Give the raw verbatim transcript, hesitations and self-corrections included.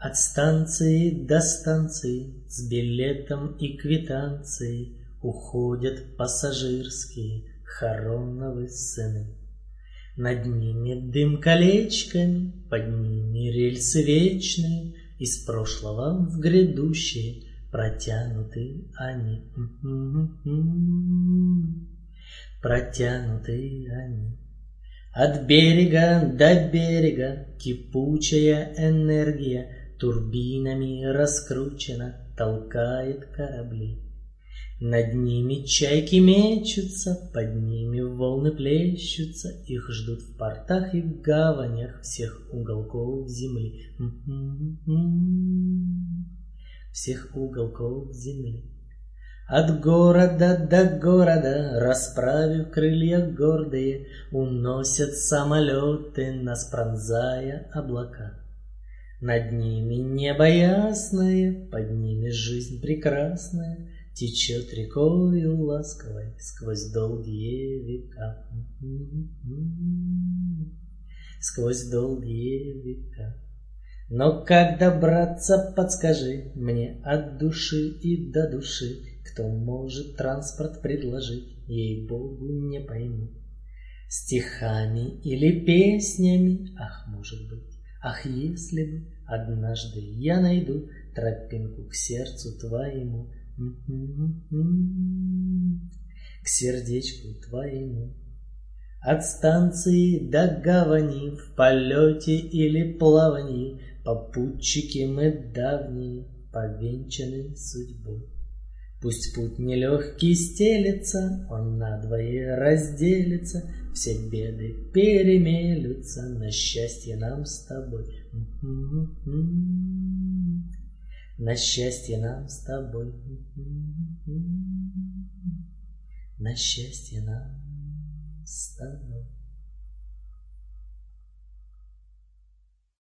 От станции до станции с билетом и квитанцией уходят пассажирские Хароновы сыны. Над ними дым колечками, под ними рельсы вечные, из прошлого в грядущее протянуты они. Протянуты они. От берега до берега кипучая энергия турбинами раскручена, толкает корабли. Над ними чайки мечутся, под ними волны плещутся, их ждут в портах и в гаванях всех уголков земли. Всех уголков земли. От города до города, расправив крылья гордые, уносят самолеты, нас пронзая облака. Над ними небо ясное, под ними жизнь прекрасная течет рекою ласковой сквозь долгие века. Сквозь долгие века. Но как добраться, подскажи мне от души и до души, кто может транспорт предложить, ей-богу, не пойму. Стихами или песнями, ах, может быть, ах, если бы однажды я найду тропинку к сердцу твоему, к сердечку твоему. От станции до гавани, в полете или плавании, попутчики мы давние, повенчаны судьбой. Пусть путь нелегкий стелется, он надвое разделится, все беды перемелются, на счастье нам с тобой. На счастье нам с тобой. На счастье нам с тобой.